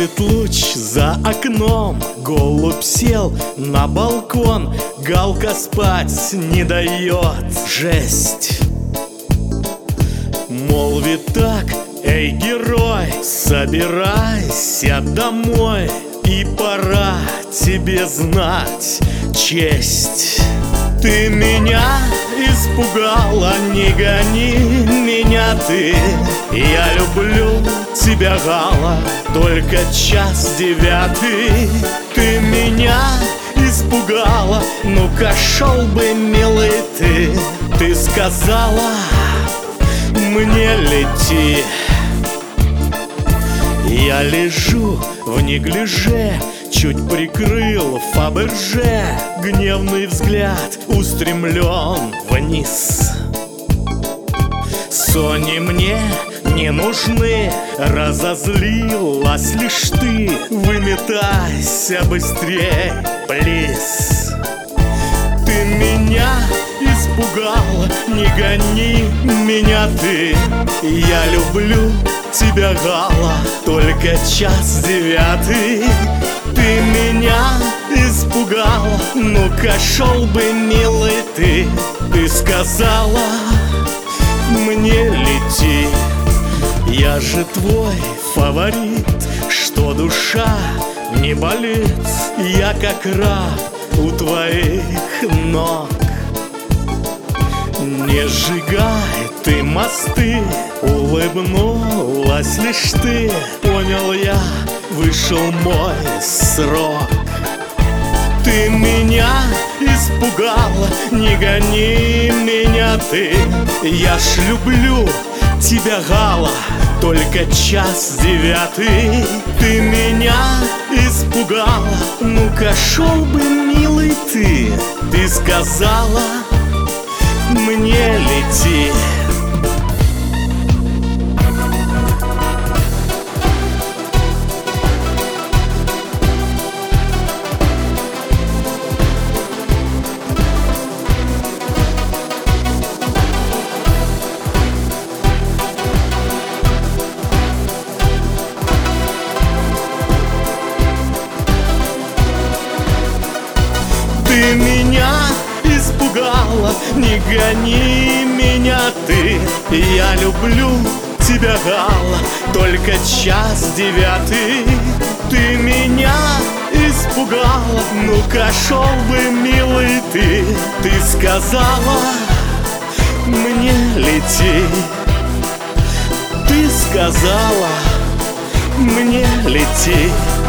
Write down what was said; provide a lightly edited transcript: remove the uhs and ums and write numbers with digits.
Скользит луч за окном, голубь сел на балкон, галка спать не дает, жесть. Молвит так: эй, герой, собирайся домой, и пора тебе знать честь. Ты меня испугала, не гони меня ты. Я люблю тебя, Гала, только 1:09. Ты меня испугала, ну-ка шел бы, милый ты. Ты сказала мне лети. Я лежу в неглиже, чуть прикрыл Фаберже, гневный взгляд устремлен вниз. Сони мне не нужны, разозлилась лишь ты. Выметайся быстрей, плиз. Ты меня испугала, не гони меня ты. Я люблю тебя, Гала, только 1:09. Ты меня испугала, ну-ка шел бы, милый ты. Ты сказала мне лети. Я же твой фаворит, что душа не болит. Я как раб у твоих ног. Не сжигай ты мосты, улыбнулась лишь ты. Понял я, вышел мой срок. Ты меня испугала, не гони меня ты. Я ж люблю тебя, Гала, только 1:09. Ты меня испугала, ну-ка шел бы, милый ты. Ты сказала мне лети. Ты меня испугала, не гони меня ты. Я люблю тебя, Гала, только 1:09. Ты меня испугала, ну-ка шел бы, милый ты. Ты сказала мне лети. Ты сказала мне лети.